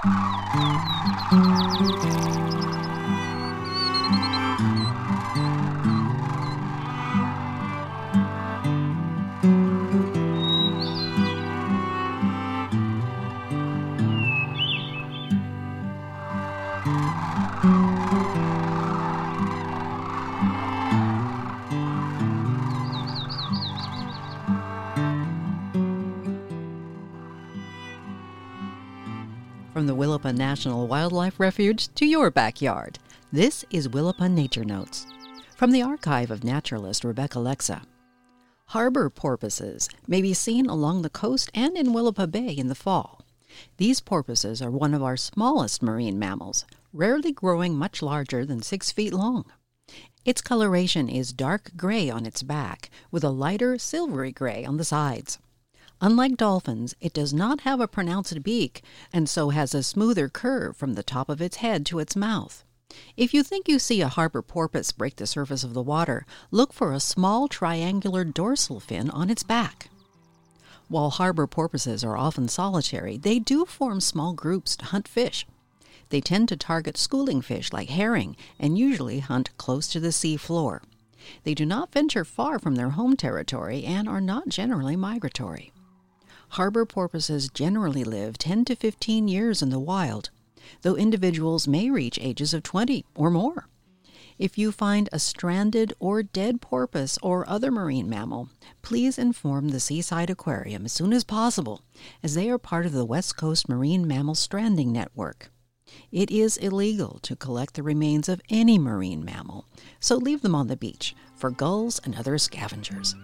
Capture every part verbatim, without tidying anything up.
From the Willapa National Wildlife Refuge to your backyard, this is Willapa Nature Notes. From the archive of naturalist Rebecca Lexa. Harbor porpoises may be seen along the coast and in Willapa Bay in the fall. These porpoises are one of our smallest marine mammals, rarely growing much larger than six feet long. Its coloration is dark gray on its back, with a lighter silvery gray on the sides. Unlike dolphins, it does not have a pronounced beak, and so has a smoother curve from the top of its head to its mouth. If you think you see a harbor porpoise break the surface of the water, look for a small triangular dorsal fin on its back. While harbor porpoises are often solitary, they do form small groups to hunt fish. They tend to target schooling fish like herring and usually hunt close to the sea floor. They do not venture far from their home territory and are not generally migratory. Harbor porpoises generally live ten to fifteen years in the wild, though individuals may reach ages of twenty or more. If you find a stranded or dead porpoise or other marine mammal, please inform the Seaside Aquarium as soon as possible, as they are part of the West Coast Marine Mammal Stranding Network. It is illegal to collect the remains of any marine mammal, so leave them on the beach for gulls and other scavengers.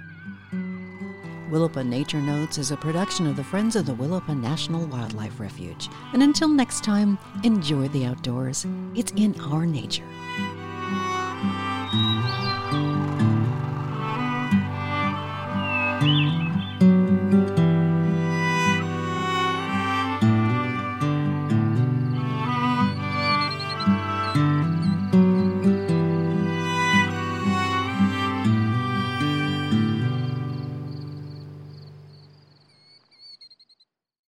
Willapa Nature Notes is a production of the Friends of the Willapa National Wildlife Refuge. And until next time, enjoy the outdoors. It's in our nature.